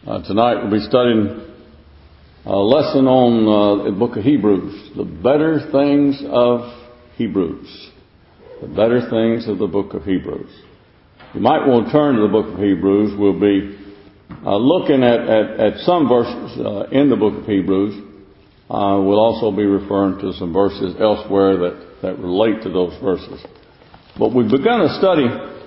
Tonight we'll be studying a lesson on the book of Hebrews, the better things of Hebrews. The better things of the book of Hebrews. You might want to turn to the book of Hebrews. We'll be looking at some verses in the book of Hebrews. We'll also be referring to some verses elsewhere that relate to those verses. But we've begun a study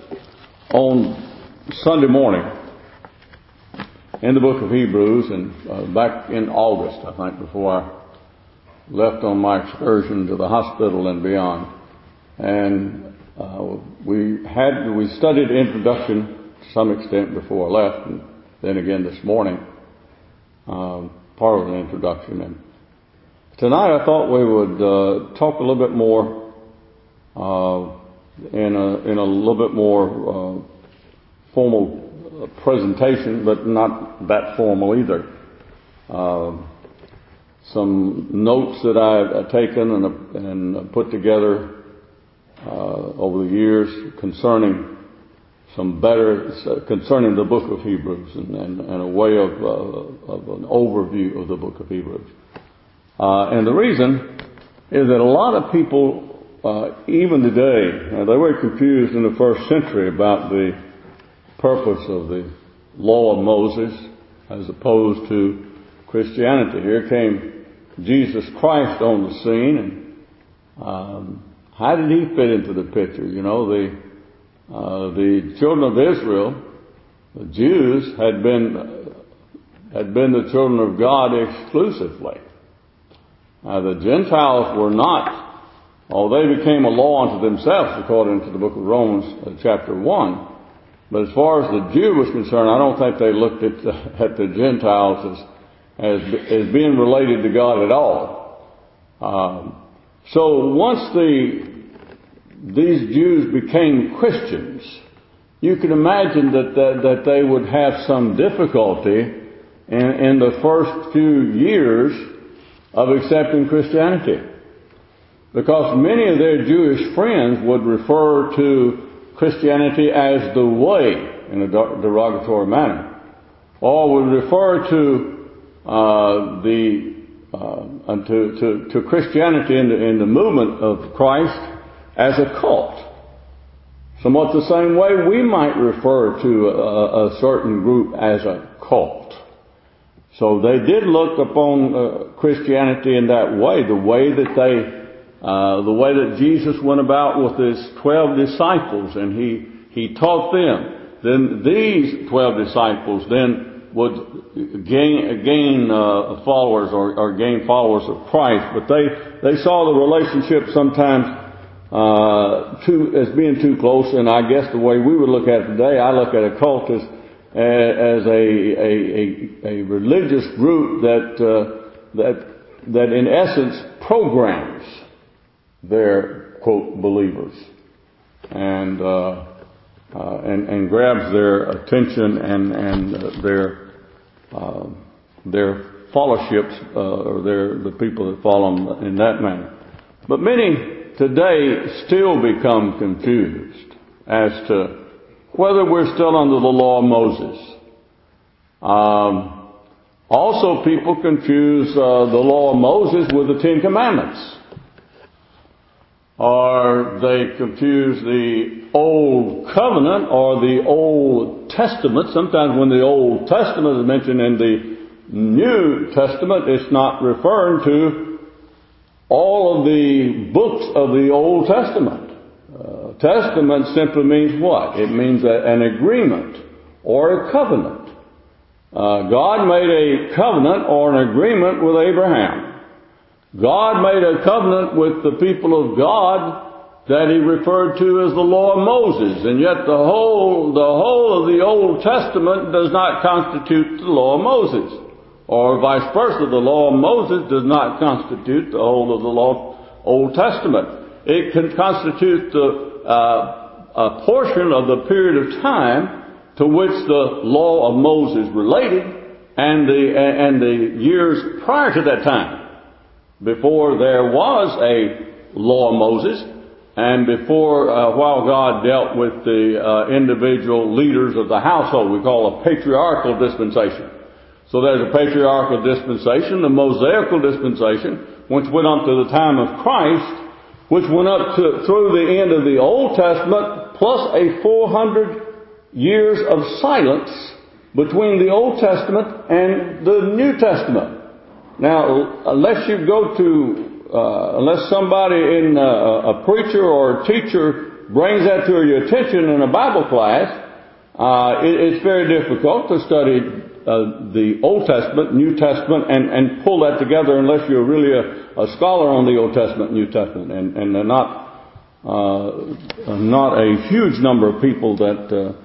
on Sunday morning in the book of Hebrews, and back in August, I think, before I left on my excursion to the hospital and beyond. And we studied the introduction to some extent before I left, and then again this morning, part of the introduction. And tonight I thought we would talk a little bit more in a little bit more formal presentation, but not that formal either. Some notes that I've taken and put together over the years concerning concerning the book of Hebrews and a way of an overview of the book of Hebrews. And the reason is that a lot of people, even today, they were confused in the first century about the purpose of the law of Moses as opposed to Christianity. Here came Jesus Christ on the scene, and how did he fit into the picture? You know, the children of Israel, the Jews, had been the children of God exclusively. The Gentiles were not, although they became a law unto themselves, according to the book of Romans, chapter 1. But as far as the Jew was concerned, I don't think they looked at the Gentiles as being related to God at all. So once these Jews became Christians, you can imagine that they would have some difficulty in the first few years of accepting Christianity, because many of their Jewish friends would refer to Christianity as the way in a derogatory manner, or would refer to Christianity in the movement of Christ as a cult. Somewhat the same way we might refer to a certain group as a cult. So they did look upon Christianity in that way, the way that Jesus went about with his 12 disciples, and he taught them. Then these 12 disciples then would gain followers or gain followers of Christ, but they saw the relationship sometimes as being too close. And I guess the way we would look at it today, I look at a cult as a religious group that in essence programs their quote believers and grabs their attention and their fellowships or the people that follow them in that manner. But many today still become confused as to whether we're still under the law of Moses. Also, people confuse the law of Moses with the Ten Commandments. Or they confuse the Old Covenant or the Old Testament. Sometimes when the Old Testament is mentioned in the New Testament, it's not referring to all of the books of the Old Testament. Testament simply means what? It means an agreement or a covenant. God made a covenant or an agreement with Abraham. God made a covenant with the people of God that he referred to as the law of Moses, and yet the whole of the Old Testament does not constitute the law of Moses, or vice versa. The law of Moses does not constitute the whole of the Old Testament. It can constitute a portion of the period of time to which the law of Moses related, and the years prior to that time, before there was a law of Moses, and before while God dealt with the individual leaders of the household. We call a patriarchal dispensation. So there's a patriarchal dispensation, the Mosaical dispensation, which went up to the time of Christ, which went up through the end of the Old Testament, plus a 400 years of silence between the Old Testament and the New Testament. Now, unless somebody a preacher or a teacher brings that to your attention in a Bible class, it's very difficult to study the Old Testament, New Testament, and pull that together unless you're really a scholar on the Old Testament, New Testament, and they're not a huge number of people that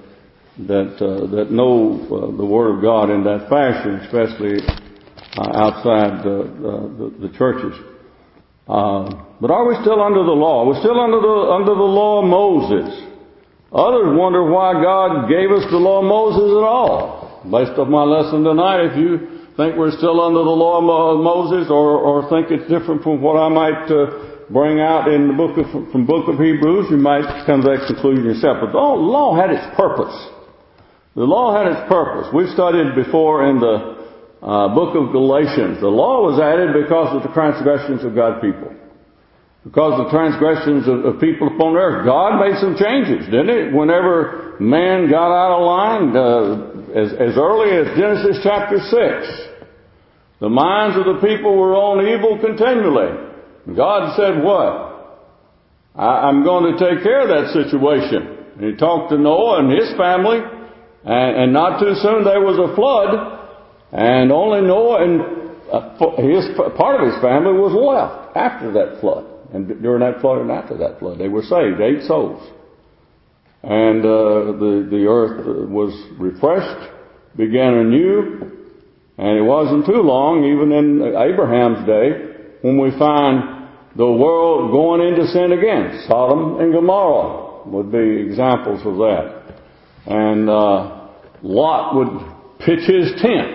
know the Word of God in that fashion, especially outside the churches. But are we still under the law? We're still under the law of Moses. Others wonder why God gave us the law of Moses at all. Based on my lesson tonight, if you think we're still under the law of Moses, or think it's different from what I might bring out in the book of Hebrews, you might come to that conclusion yourself. But the law had its purpose. The law had its purpose. We've studied before in the book of Galatians. The law was added because of the transgressions of God's people. Because of the transgressions of people upon earth. God made some changes, didn't He? Whenever man got out of line, as early as Genesis chapter 6, the minds of the people were on evil continually. God said what? I'm going to take care of that situation. And He talked to Noah and his family, and not too soon there was a flood. And only Noah and part of his family was left after that flood. And during that flood and after that flood, they were saved, 8 souls. And the earth was refreshed, began anew, and it wasn't too long, even in Abraham's day, when we find the world going into sin again. Sodom and Gomorrah would be examples of that. And Lot would pitch his tent.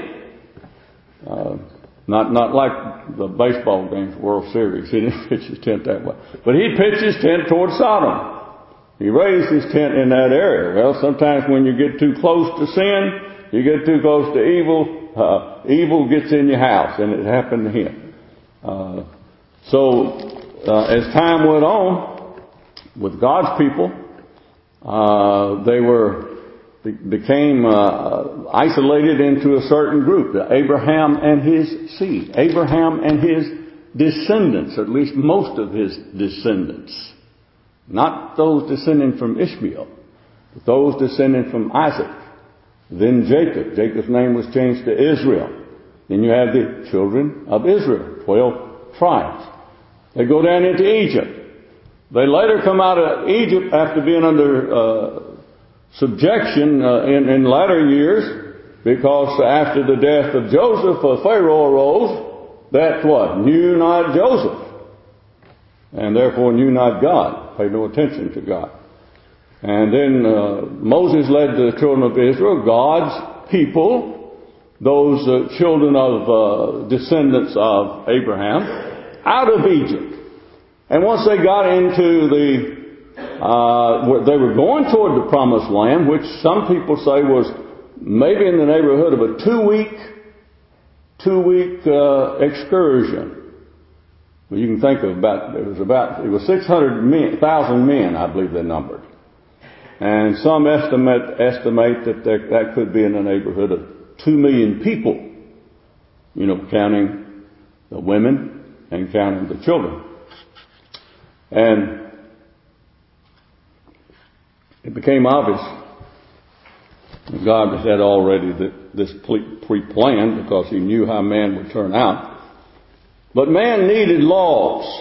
Not like the baseball games, World Series. He didn't pitch his tent that way. But he pitched his tent toward Sodom. He raised his tent in that area. Well, sometimes when you get too close to sin, you get too close to evil, evil gets in your house, and it happened to him. As time went on, with God's people, they became isolated into a certain group, Abraham and his seed, Abraham and his descendants, at least most of his descendants. Not those descending from Ishmael, but those descending from Isaac. Then Jacob. Jacob's name was changed to Israel. Then you have the children of Israel, 12 tribes. They go down into Egypt. They later come out of Egypt after being under subjection in latter years, because after the death of Joseph, Pharaoh arose that what? Knew not Joseph, and therefore knew not God, paid no attention to God. And then Moses led the children of Israel, God's people, those children of descendants of Abraham, out of Egypt. And once they got into they were going toward the promised land, which some people say was maybe in the neighborhood of a two-week excursion. Well, you can think of it was 600,000 men, I believe they numbered. And some estimate that could be in the neighborhood of 2 million people, counting the women and counting the children. And it became obvious that God had already this pre-planned, because He knew how man would turn out. But man needed laws.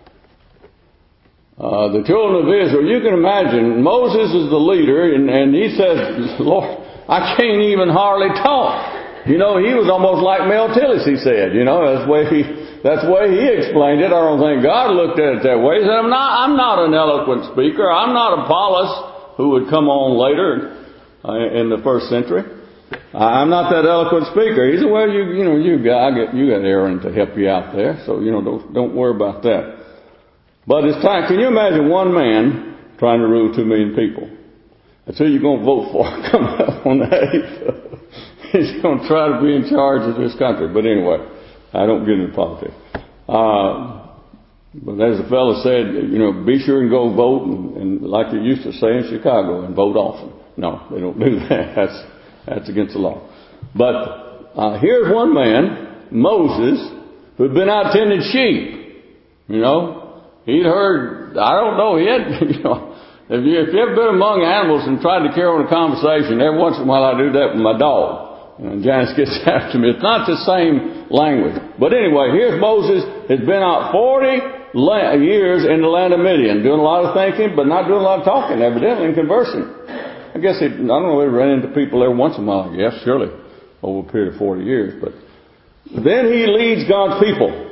The children of Israel, you can imagine, Moses is the leader, and he says, Lord, I can't even hardly talk. He was almost like Mel Tillis, he said. That's the way he explained it. I don't think God looked at it that way. He said, I'm not an eloquent speaker. I'm not Apollos, who would come on later in the first century. I'm not that eloquent speaker. He said, well, you got Aaron to help you out there, so don't worry about that. But it's time. Can you imagine one man trying to rule 2 million people? That's who you're going to vote for coming up on the 8th. is going to try to be in charge of this country. But anyway, I don't get into politics. But as the fellow said, be sure and go vote, and like they used to say in Chicago, and vote often. No, they don't do that. That's against the law. But here's one man, Moses, who'd been out tending sheep. He'd heard, I don't know, he had, if you ever been among animals and tried to carry on a conversation, every once in a while I do that with my dog. And Janice gets after me. It's not the same language. But anyway, here's Moses, has been out 40 years in the land of Midian, doing a lot of thinking, but not doing a lot of talking, evidently, and conversing. I guess I don't know, he ran into people every once in a while, I guess, surely, over a period of 40 years. But then he leads God's people.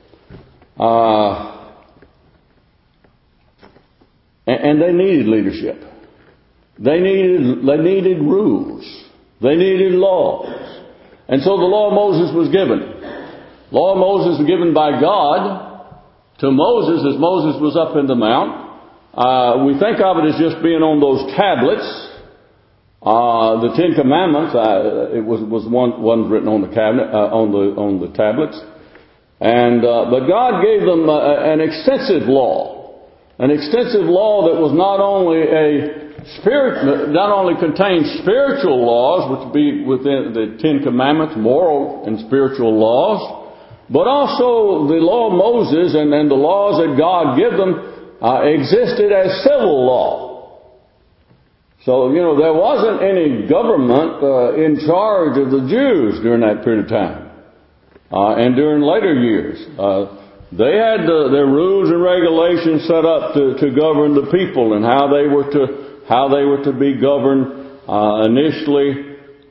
And they needed leadership. They needed rules. They needed laws. And so the law of Moses was given. Law of Moses was given by God to Moses as Moses was up in the mount. We think of it as just being on those tablets. The Ten Commandments, it was one written on the cabinet, on the tablets. But God gave them an extensive law. An extensive law that was not only contained spiritual laws, which would be within the Ten Commandments, moral and spiritual laws, but also the law of Moses and the laws that God gave them existed as civil law. So, there wasn't any government in charge of the Jews during that period of time. And during later years. They had their rules and regulations set up to govern the people and how they were to be governed. Initially,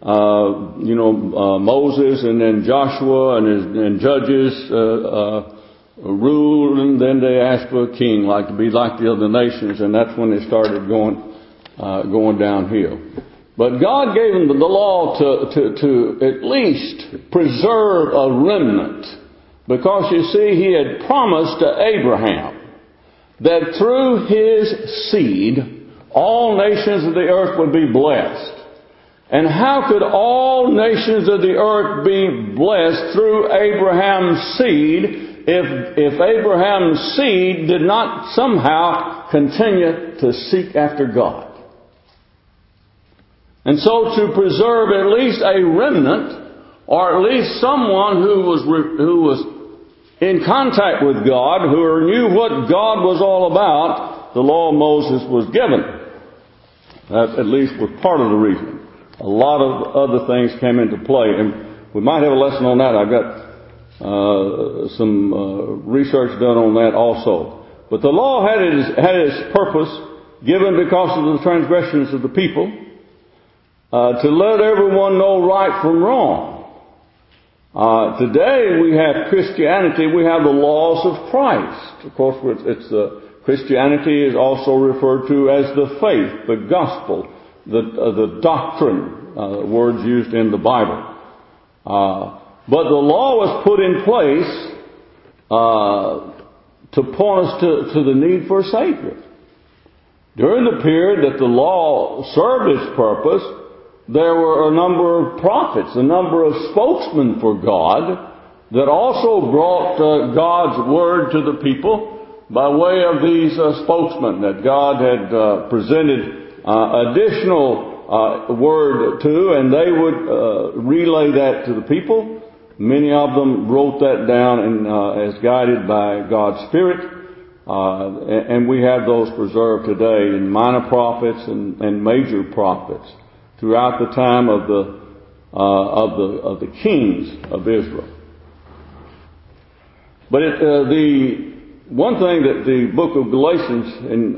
Moses and then Joshua and judges ruled, and then they asked for a king, to be like the other nations, and that's when they started going downhill. But God gave them the law to at least preserve a remnant. Because you see, He had promised to Abraham that through his seed, all nations of the earth would be blessed. And how could all nations of the earth be blessed through Abraham's seed if Abraham's seed did not somehow continue to seek after God? And so to preserve at least a remnant, or at least someone who was in contact with God, who knew what God was all about, the law of Moses was given. That at least was part of the reason. A lot of other things came into play, and we might have a lesson on that. I've got some research done on that also. But the law had its purpose, given because of the transgressions of the people, to let everyone know right from wrong. Today we have Christianity, we have the laws of Christ. Of course, Christianity is also referred to as the faith, the gospel, the doctrine, words used in the Bible. But the law was put in place to point us to the need for a Savior. During the period that the law served its purpose, there were a number of prophets, a number of spokesmen for God that also brought God's word to the people by way of these spokesmen that God had presented additional word to, and they would relay that to the people. Many of them wrote that down and as guided by God's Spirit, and we have those preserved today in minor prophets and major prophets throughout the time of the kings of Israel. But the one thing that the book of Galatians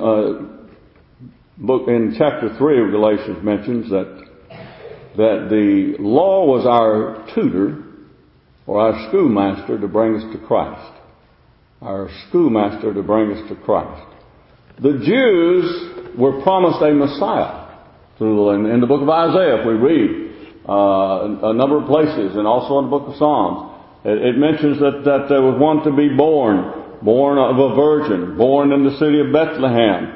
in chapter 3 of Galatians mentions that the law was our tutor or our schoolmaster to bring us to Christ. Our schoolmaster to bring us to Christ. The Jews were promised a Messiah. In the book of Isaiah, if we read a number of places, and also in the book of Psalms, it mentions that there was one to be born of a virgin, born in the city of Bethlehem.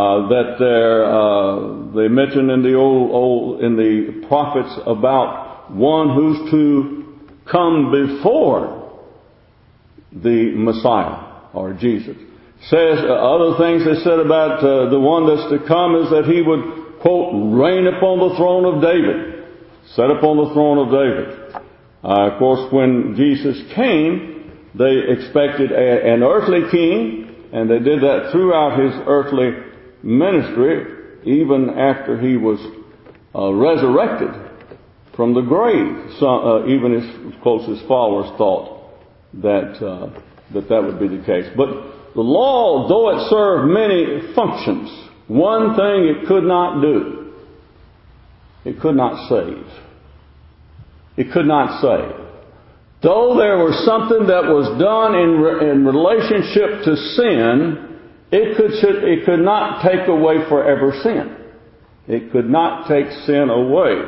They mention in the old in the prophets about one who's to come before the Messiah or Jesus. Says other things they said about the one that's to come is that he would, quote, reign upon the throne of David. Set upon the throne of David. Of course, when Jesus came, they expected an earthly king, and they did that throughout his earthly ministry, even after he was resurrected from the grave. So, even his closest followers thought that would be the case. But the law, though it served many functions, one thing it could not do: it could not save. It could not save. Though there was something that was done in relationship to sin, it could not take away forever sin. It could not take sin away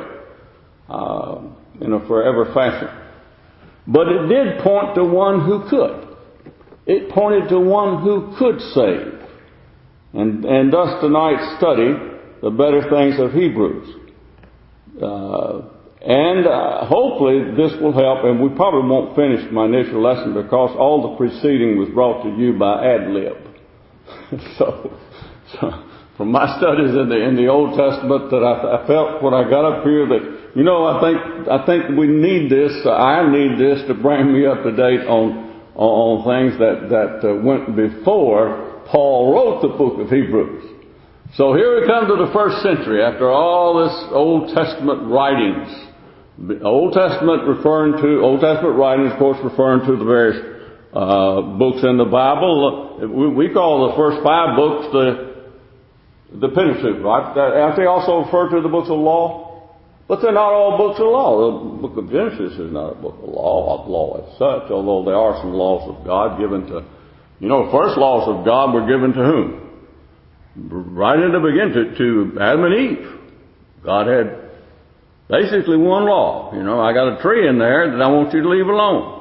in a forever fashion. But it did point to one who could. It pointed to one who could save. And thus tonight's study, the better things of Hebrews. Hopefully this will help, and we probably won't finish my initial lesson because all the preceding was brought to you by ad lib. so from my studies in the Old Testament, that I felt when I got up here that, I think we need this. I need this to bring me up to date on things that went before Paul wrote the book of Hebrews. So here we come to the first century after all this Old Testament writings. Old Testament writings, of course, referring to the various books in the Bible. We call the first 5 books the Pentateuch, right? Aren't they also referred to the books of law? But they're not all books of law. The book of Genesis is not a book of law as such, although there are some laws of God given to, first laws of God were given to whom? Right in the beginning, to Adam and Eve. God had basically one law. I got a tree in there that I want you to leave alone.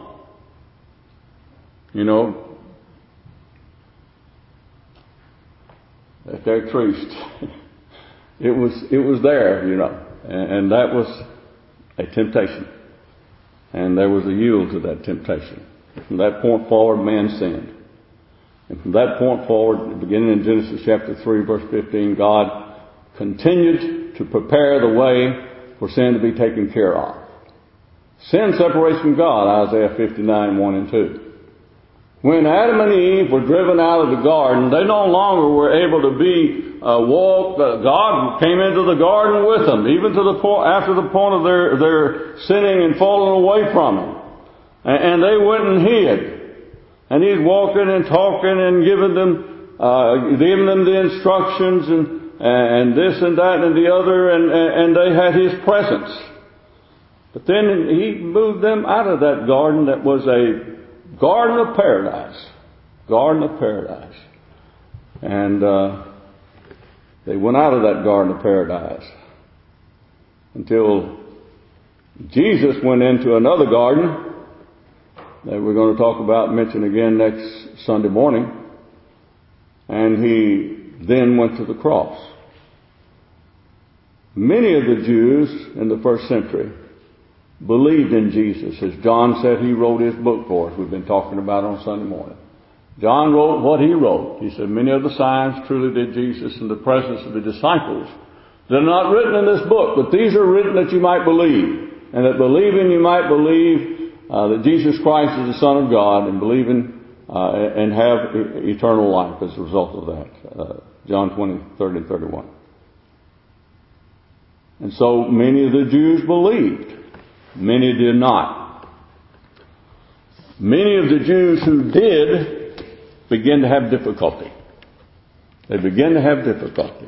That tree, it was there, and that was a temptation. And there was a yield to that temptation. From that point forward, man sinned. And from that point forward, beginning in Genesis chapter 3, verse 15, God continued to prepare the way for sin to be taken care of. Sin separates from God, Isaiah 59, 1 and 2. When Adam and Eve were driven out of the garden, they no longer were able to be walked. God came into the garden with them, even to the point, after the point of their sinning and falling away from Him. And they went and hid. And He's walking and talking and giving them the instructions and this and that and the other, and they had His presence. But then He moved them out of that garden that was a Garden of Paradise. Garden of Paradise. And they went out of that Garden of Paradise until Jesus went into another garden that we're going to mention again next Sunday morning. And He then went to the cross. Many of the Jews in the first century believed in Jesus. As John said, he wrote his book for us. We've been talking about on Sunday morning. John wrote what he wrote. He said, many of the signs truly did Jesus in the presence of the disciples. They're not written in this book, but these are written that you might believe. And that believing you might believe that Jesus Christ is the Son of God, and believing and have eternal life as a result of that. John 20, 30 and 31. And so many of the Jews believed. Many did not. Many of the Jews who did begin to have difficulty. They begin to have difficulty.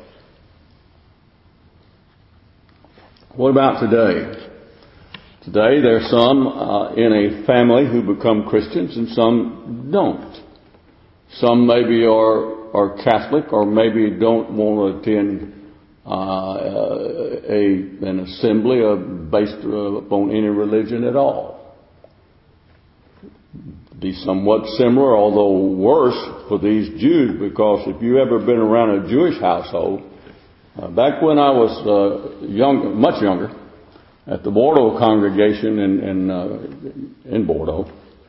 What about today? Today there's some in a family who become Christians and some don't. Some maybe are Catholic or maybe don't want to attend an assembly based upon any religion at all. Be somewhat similar, although worse for these Jews, because if you ever been around a Jewish household, back when I was much younger, at the Bordeaux congregation in Bordeaux,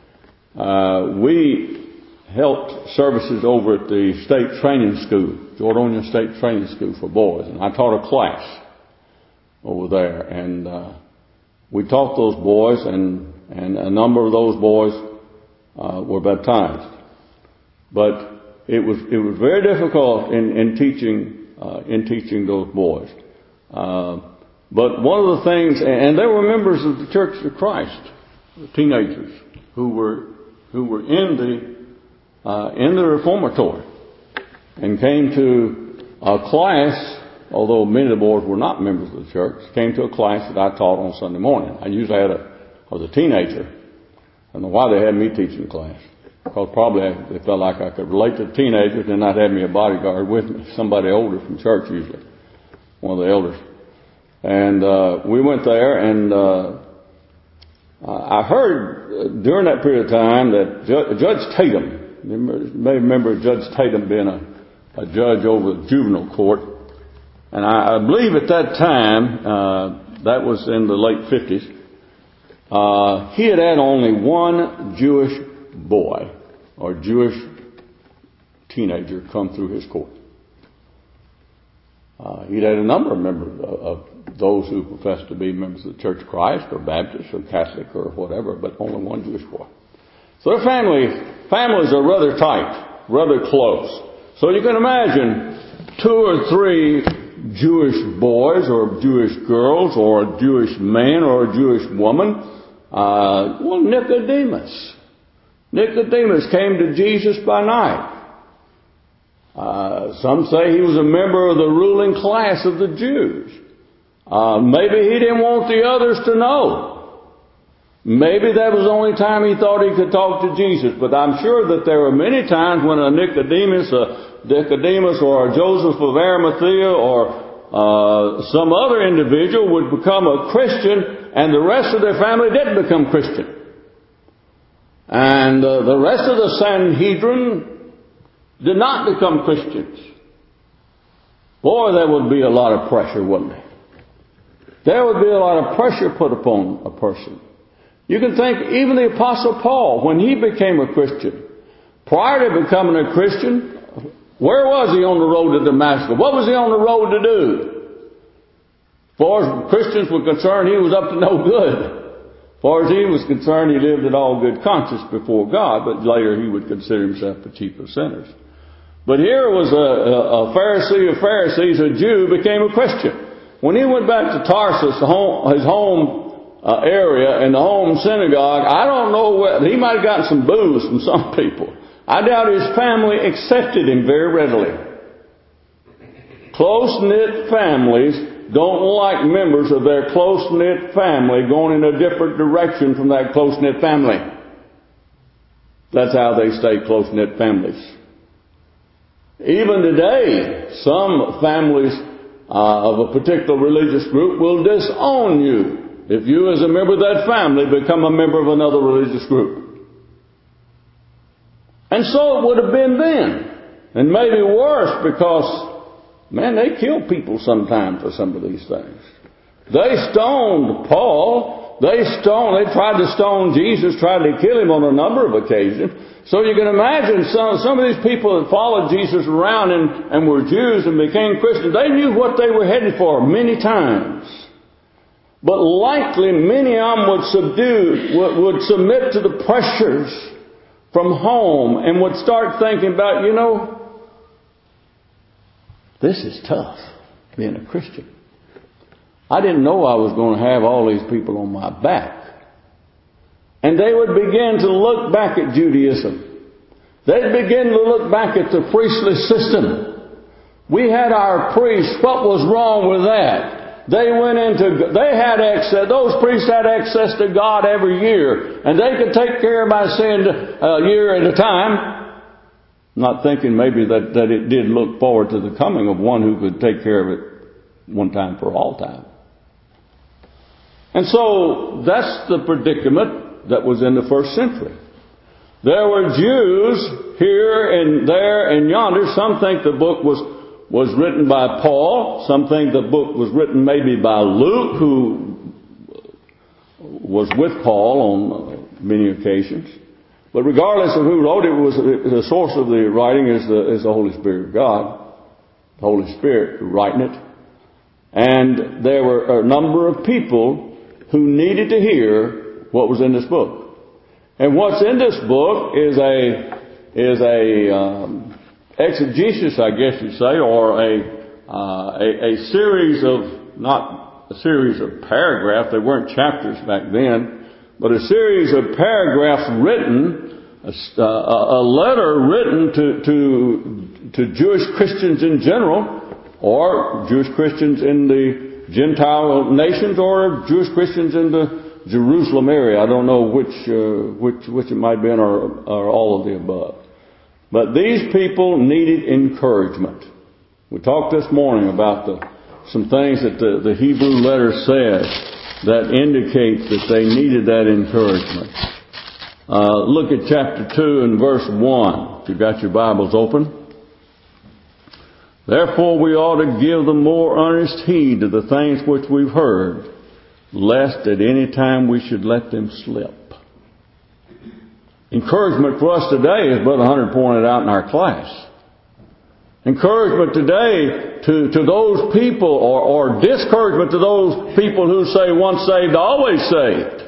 we helped services over at the state training school, Jordonia State Training School for boys, and I taught a class over there, and we taught those boys, and a number of those boys were baptized. But it was very difficult in teaching those boys. But one of the things, and there were members of the Church of Christ, teenagers, who were in the reformatory and came to a class, although many of the boys were not members of the church, came to a class that I taught on Sunday morning. I was a teenager. I don't know why they had me teaching the class. Because probably they felt like I could relate to the teenagers and not have me a bodyguard with me, somebody older from church usually, one of the elders. And we went there, and I heard during that period of time that Judge Tatum, you may remember Judge Tatum being a judge over the juvenile court, and I believe at that time, that was in the late 50s, he had only one Jewish boy or Jewish teenager come through his court. He'd had a number of members of those who professed to be members of the Church of Christ or Baptist or Catholic or whatever, but only one Jewish boy. So their families are rather tight, rather close. So you can imagine 2 or 3 Jewish boys or Jewish girls or a Jewish man or a Jewish woman. Nicodemus came to Jesus by night. Some say he was a member of the ruling class of the Jews. Maybe he didn't want the others to know. Maybe that was the only time he thought he could talk to Jesus. But I'm sure that there were many times when a Nicodemus or a Joseph of Arimathea or some other individual would become a Christian and the rest of their family didn't become Christian. And the rest of the Sanhedrin did not become Christians. Boy, there would be a lot of pressure, wouldn't there? There would be a lot of pressure put upon a person. You can think even the Apostle Paul, when he became a Christian, prior to becoming a Christian, where was he on the road to Damascus? What was he on the road to do? As far as Christians were concerned, he was up to no good. As far as he was concerned, he lived in all good conscience before God, but later he would consider himself the chief of sinners. But here was a Pharisee of Pharisees, a Jew, became a Christian. When he went back to Tarsus, his home area and the home synagogue, I don't know whether he might have gotten some booze from some people. I doubt his family accepted him very readily. Close-knit families don't like members of their close-knit family going in a different direction from that close-knit family. That's how they stay close-knit families. Even today, some families of a particular religious group will disown you if you as a member of that family become a member of another religious group. And so it would have been then. And maybe worse, because, man, they kill people sometimes for some of these things. They stoned Paul. They tried to stone Jesus, tried to kill him on a number of occasions. So you can imagine some of these people that followed Jesus around and were Jews and became Christians, they knew what they were headed for many times. But likely many of them would submit to the pressures from home and would start thinking about, this is tough, being a Christian. I didn't know I was going to have all these people on my back. And they would begin to look back at Judaism. They'd begin to look back at the priestly system. We had our priests. What was wrong with that? Those priests had access to God every year. And they could take care of my sin a year at a time. Not thinking maybe that it did look forward to the coming of one who could take care of it one time for all time. And so that's the predicament that was in the first century. There were Jews here and there and yonder. Some think the book was written by Paul. Some think the book was written maybe by Luke, who was with Paul on many occasions. But regardless of who wrote it, the source of the writing is the Holy Spirit of God, the Holy Spirit writing it. And there were a number of people who needed to hear what was in this book. And what's in this book is a exegesis, I guess you'd say, or a series of, not a series of paragraphs, they weren't chapters back then, but a series of paragraphs written, a letter written to Jewish Christians in general, or Jewish Christians in the Gentile nations, or Jewish Christians in the Jerusalem area. I don't know which it might be, or all of the above. But these people needed encouragement. We talked this morning about some things that the Hebrew letter says that indicate that they needed that encouragement. Look at chapter 2 and verse 1. If you've got your Bibles open. Therefore we ought to give the more earnest heed to the things which we've heard, lest at any time we should let them slip. Encouragement for us today, as Brother Hunter pointed out in our class. Encouragement today to those people, or discouragement to those people who say once saved, always saved.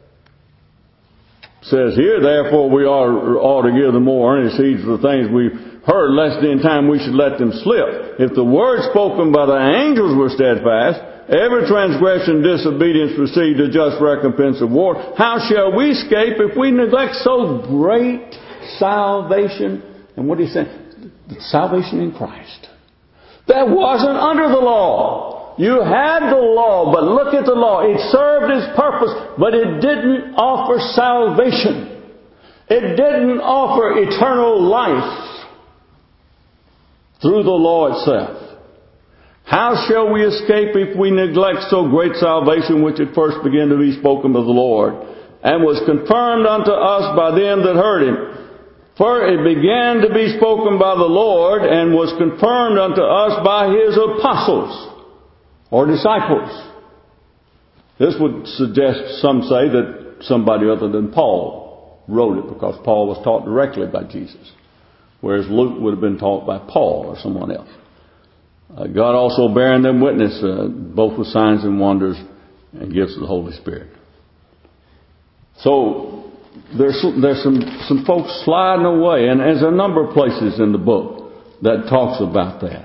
It says here, therefore we ought to give the more earnest heed to the things we've heard, lest in time we should let them slip. If the word spoken by the angels were steadfast, every transgression and disobedience received a just recompense of war, how shall we escape if we neglect so great salvation? And what he said, salvation in Christ. That wasn't under the law. You had the law, but look at the law. It served its purpose, but it didn't offer salvation. It didn't offer eternal life through the law itself. How shall we escape if we neglect so great salvation, which at first began to be spoken of the Lord, and was confirmed unto us by them that heard him? For it began to be spoken by the Lord, and was confirmed unto us by his apostles, or disciples. This would suggest, some say, that somebody other than Paul wrote it, because Paul was taught directly by Jesus, whereas Luke would have been taught by Paul or someone else. God also bearing them witness, both with signs and wonders and gifts of the Holy Spirit. So there's some folks sliding away, and there's a number of places in the book that talks about that.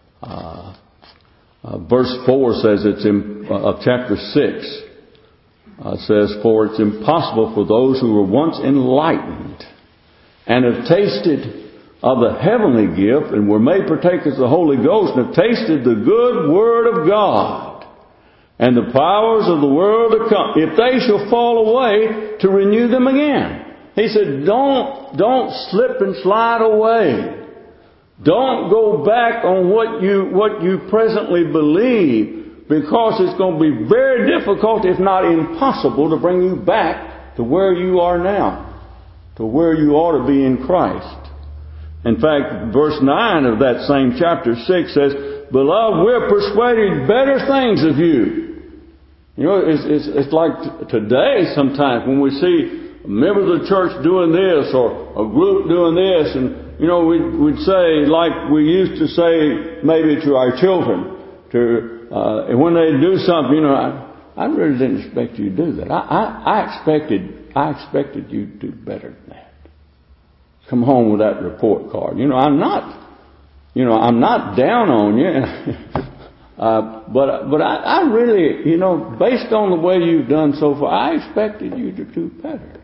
Verse 4 says of chapter 6 says, for it's impossible for those who were once enlightened and have tasted of the heavenly gift and were made partakers of the Holy Ghost and have tasted the good word of God and the powers of the world to come, if they shall fall away, to renew them again. He said, don't slip and slide away. Don't go back on what you presently believe, because it's going to be very difficult, if not impossible, to bring you back to where you are now, to where you ought to be in Christ. In fact, verse 9 of that same chapter 6 says, beloved, we're persuaded better things of you. You know, it's like today sometimes when we see members of the church doing this, or a group doing this, and you know, we'd say, like we used to say maybe to our children, and when they do something, you know, I really didn't expect you to do that. I expected you to do better than that. Come home with that report card. You know, I'm not down on you. But I really, you know, based on the way you've done so far, I expected you to do better.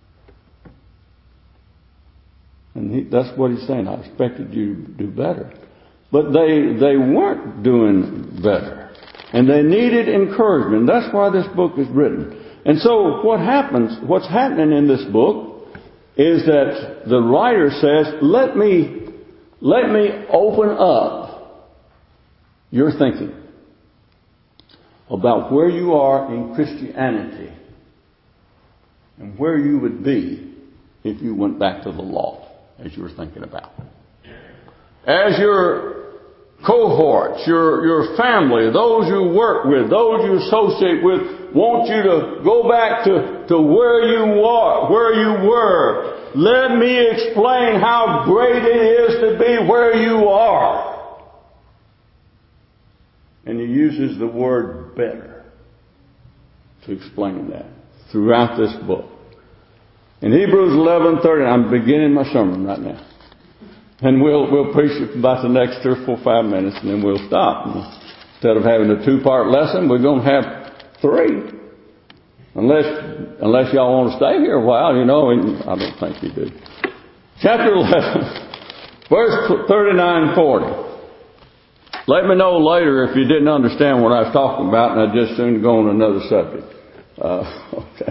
And that's what he's saying. I expected you to do better. But they weren't doing better. And they needed encouragement. That's why this book is written. And so what's happening in this book is that the writer says, let me open up your thinking about where you are in Christianity and where you would be if you went back to the law, as you were thinking about. As your cohorts, your family, those you work with, those you associate with, want you to go back to where you are, where you were. Let me explain how great it is to be where you are. And he uses the word better to explain that throughout this book. In Hebrews 11:30, I'm beginning my sermon right now. And we'll preach about the next 3 or 4, 5 minutes, and then we'll stop. And instead of having a 2-part lesson, we're going to have 3. Unless y'all want to stay here a while, you know, and I don't think you do. Chapter 11, verse 39 and 40. Let me know later if you didn't understand what I was talking about, and I just soon go on another subject. Okay.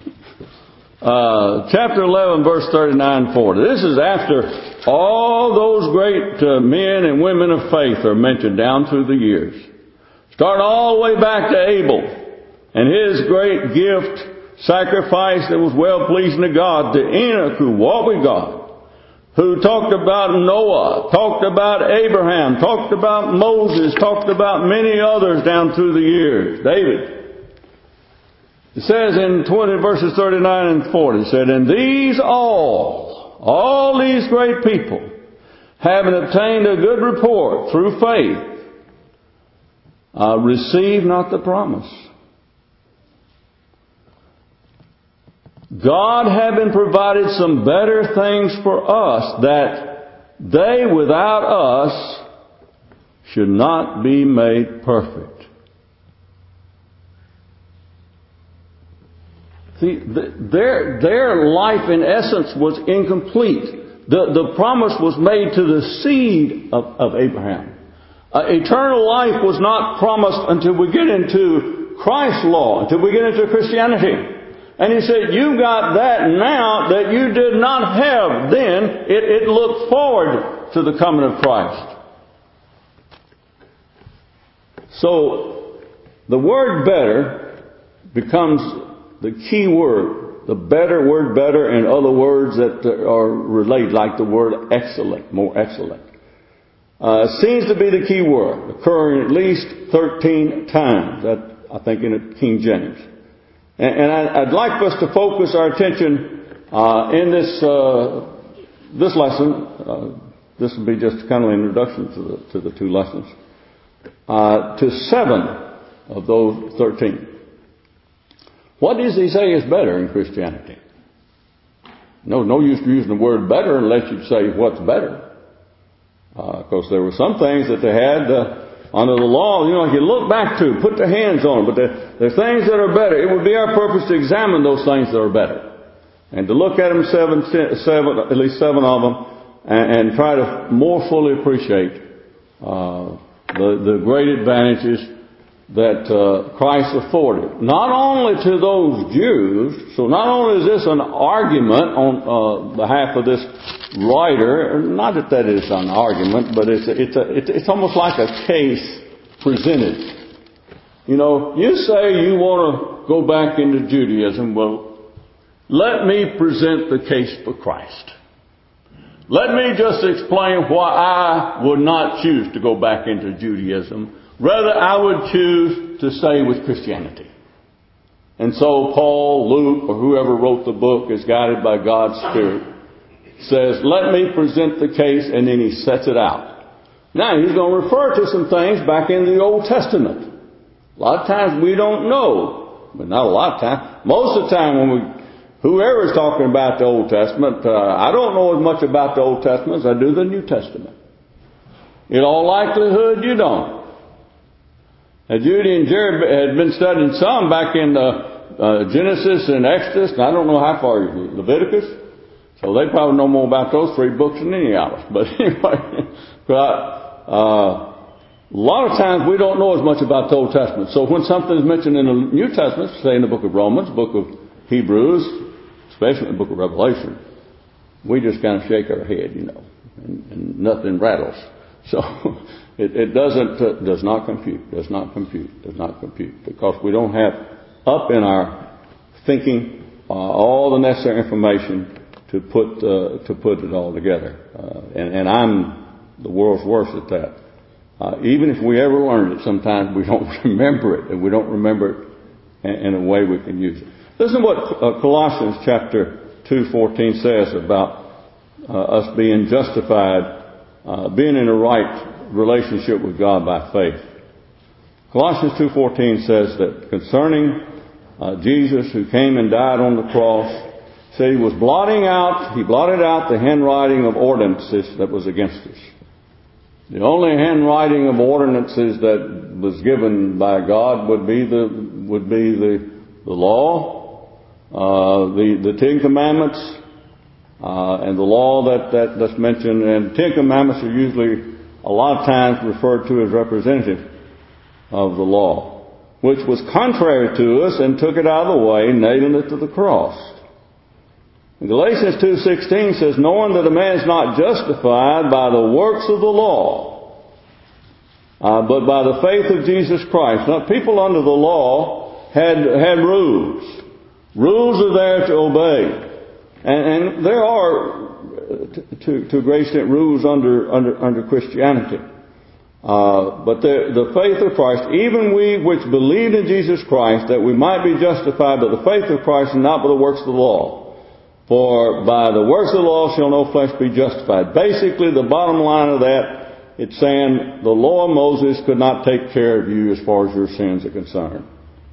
Chapter 11, verse 39 and 40. This is after all those great men and women of faith are mentioned down through the years. Start all the way back to Abel and his great gift, sacrifice that was well-pleasing to God, to Enoch who walked with God, who talked about Noah, talked about Abraham, talked about Moses, talked about many others down through the years. David. It says in 20 verses 39 and 40, it said, and these all these great people, having obtained a good report through faith, receive not the promise. God having provided some better things for us, that they without us should not be made perfect. See, their life in essence was incomplete. The promise was made to the seed of Abraham. Eternal life was not promised until we get into Christ's law, until we get into Christianity. And he said, you got that now that you did not have then. It looked forward to the coming of Christ. So, the word better becomes the key word. The better word better and other words that are related, like the word excellent, more excellent. Seems to be the key word, occurring at least 13 times, that I think in the King James. And I'd like us to focus our attention in this lesson. This will be just kind of an introduction to the 2 lessons. To 7 of those 13. What does he say is better in Christianity? No use using the word better unless you say what's better. Because there were some things that they had under the law, you know, you look back to, put their hands on them, but there are things that are better. It would be our purpose to examine those things that are better. And to look at them, at least 7 of them, and try to more fully appreciate the great advantages that Christ afforded. Not only to those Jews, so not only is this an argument on behalf of this writer, not that is an argument, but it's almost like a case presented. You know, you say you want to go back into Judaism. Well, let me present the case for Christ. Let me just explain why I would not choose to go back into Judaism. Rather, I would choose to stay with Christianity. And so Paul, Luke, or whoever wrote the book is guided by God's Spirit. Says, let me present the case, and then he sets it out. Now, he's going to refer to some things back in the Old Testament. A lot of times we don't know, but not a lot of times. Most of the time whoever is talking about the Old Testament, I don't know as much about the Old Testament as I do the New Testament. In all likelihood, you don't. Now, Judy and Jared had been studying some back in Genesis and Exodus, and I don't know how far, Leviticus. So they probably know more about those 3 books than any of us. But anyway, a lot of times we don't know as much about the Old Testament. So when something is mentioned in the New Testament, say in the book of Romans, book of Hebrews, especially in the book of Revelation, we just kind of shake our head, you know, and nothing rattles. So it does not compute, because we don't have up in our thinking all the necessary information to put it all together. And I'm the world's worst at that. Even if we ever learned it, sometimes we don't remember it, and we don't remember it in a way we can use it. Listen to what Colossians chapter 2:14 says about us being justified, being in a right relationship with God by faith. Colossians 2:14 says that concerning Jesus, who came and died on the cross, said he blotted out the handwriting of ordinances that was against us. The only handwriting of ordinances that was given by God would be the law, the Ten Commandments, and the law that's mentioned. And Ten Commandments are usually a lot of times referred to as representative of the law, which was contrary to us and took it out of the way, nailing it to the cross. And Galatians 2:16 says, knowing that a man is not justified by the works of the law, but by the faith of Jesus Christ. Now, people under the law had rules. Rules are there to obey. And there are, to a great extent, rules under Christianity. But the faith of Christ, even we which believed in Jesus Christ, that we might be justified by the faith of Christ and not by the works of the law. For by the works of the law shall no flesh be justified. Basically, the bottom line of that, it's saying the law of Moses could not take care of you as far as your sins are concerned.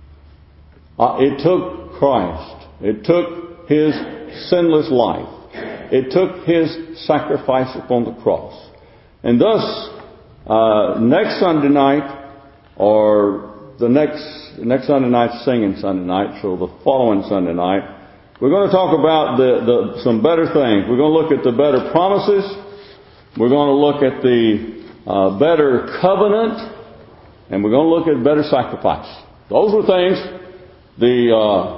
It took Christ. It took His sinless life. It took His sacrifice upon the cross. And thus, next Sunday night, or the next Sunday night, singing Sunday night, so the following Sunday night, we're going to talk about some better things. We're going to look at the better promises. We're going to look at the better covenant, and we're going to look at better sacrifice. Those were things. The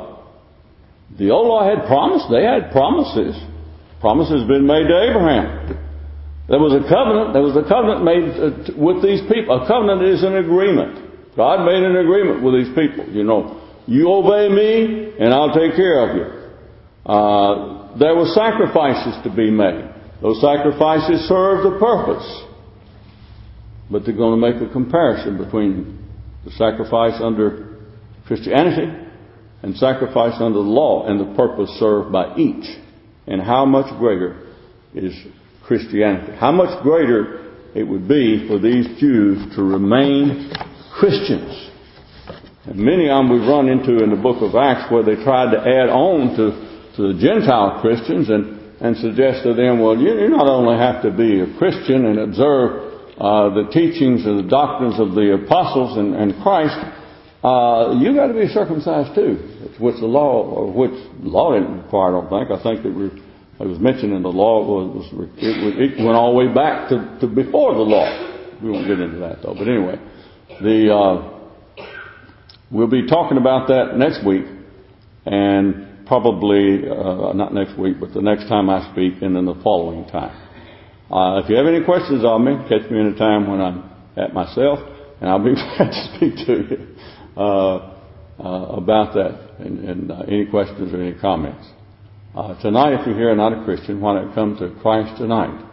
old law had promise. They had promises. Promises been made to Abraham. There was a covenant. There was a covenant made with these people. A covenant is an agreement. God made an agreement with these people. You know, you obey me, and I'll take care of you. There were sacrifices to be made. Those sacrifices served a purpose. But they're going to make a comparison between the sacrifice under Christianity and sacrifice under the law and the purpose served by each. And how much greater is Christianity. How much greater it would be for these Jews to remain Christians. And many of them we've run into in the book of Acts where they tried to add on to the Gentile Christians and suggest to them, well, you not only have to be a Christian and observe the teachings and the doctrines of the apostles and Christ, you got to be circumcised too, which the law didn't require, I don't think. I think that it was mentioned in the law, it went all the way back to before the law. We won't get into that though. But anyway, we'll be talking about that next week, and probably not next week, but the next time I speak, and then the following time. If you have any questions on me, catch me in a time when I'm at myself, and I'll be glad to speak to you about that, and any questions or any comments. Tonight, if you're here and not a Christian, why not come to Christ tonight?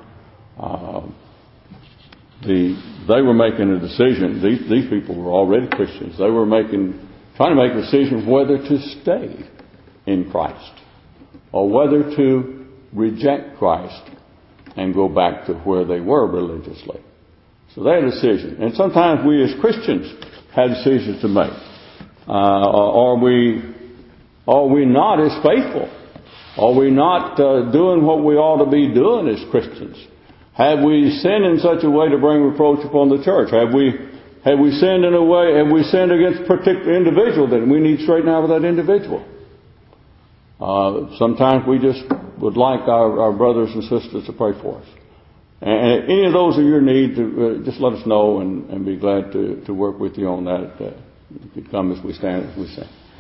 They were making a decision. These people were already Christians. They were trying to make a decision whether to stay in Christ or whether to reject Christ and go back to where they were religiously. So they had a decision. And sometimes we as Christians have decisions to make. Are we not as faithful? Are we not doing what we ought to be doing as Christians? Have we sinned in such a way to bring reproach upon the church? Have we sinned in a way, have we sinned against a particular individual that we need to straighten out with that individual? Sometimes we just would like our brothers and sisters to pray for us. And if any of those are your needs, just let us know and be glad to work with you on that. You can come as we stand, as we say.